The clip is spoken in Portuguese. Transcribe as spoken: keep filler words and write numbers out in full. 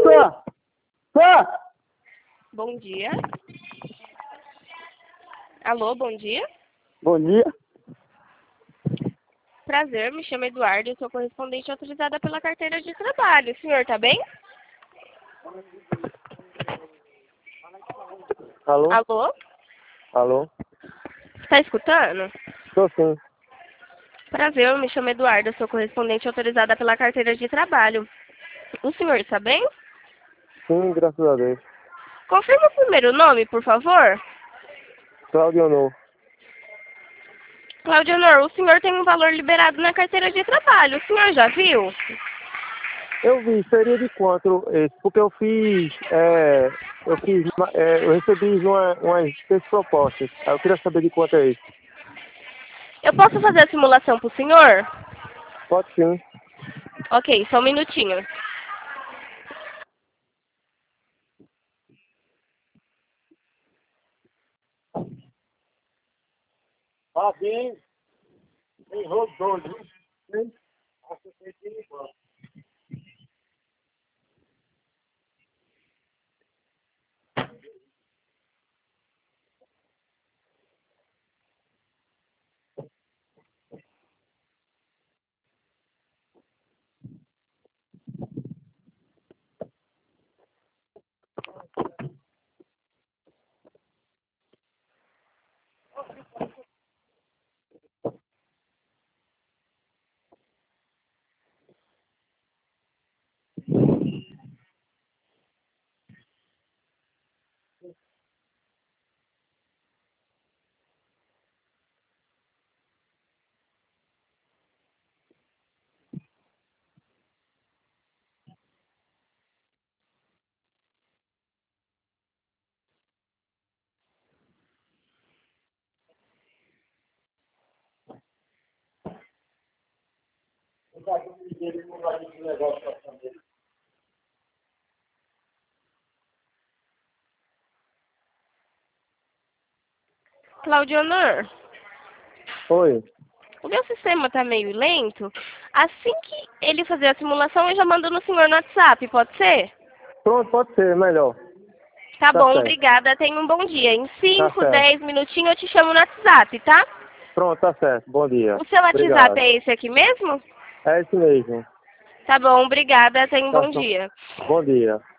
Moça! Moça! Bom dia. Alô, bom dia. Bom dia. Prazer, me chamo Eduardo, eu sou correspondente autorizada pela carteira de trabalho. O senhor tá bem? Alô? Alô? Alô? Tá escutando? Estou sim. Prazer, eu me chamo Eduardo, eu sou correspondente autorizada pela carteira de trabalho. O senhor está bem? Sim, graças a Deus. Confirma o primeiro nome, por favor. Claudio Honor. Claudio Honor, o senhor tem um valor liberado na carteira de trabalho. O senhor já viu? Eu vi, seria de quanto esse? Porque eu fiz, é, eu fiz, é, eu recebi uma, umas três propostas. Aí eu queria saber de quanto é esse. Eu posso fazer a simulação pro senhor? Pode sim. Ok, só um minutinho. Ah, bem, tem rodou, viu? Claudio Honor, Oi. o meu sistema tá meio lento. Assim que ele fazer a simulação, eu já mando no senhor no WhatsApp, pode ser? Pronto, pode ser, melhor. Tá Tá bom, certo. obrigada. Tenha um bom dia. Em Tá cinco, certo. dez minutinhos eu te chamo no WhatsApp, tá? Pronto, tá certo. Bom dia. O seu WhatsApp Obrigado. é esse aqui mesmo? É esse mesmo. Tá bom, obrigada. Tenha um Tá, bom bom. dia. Bom dia.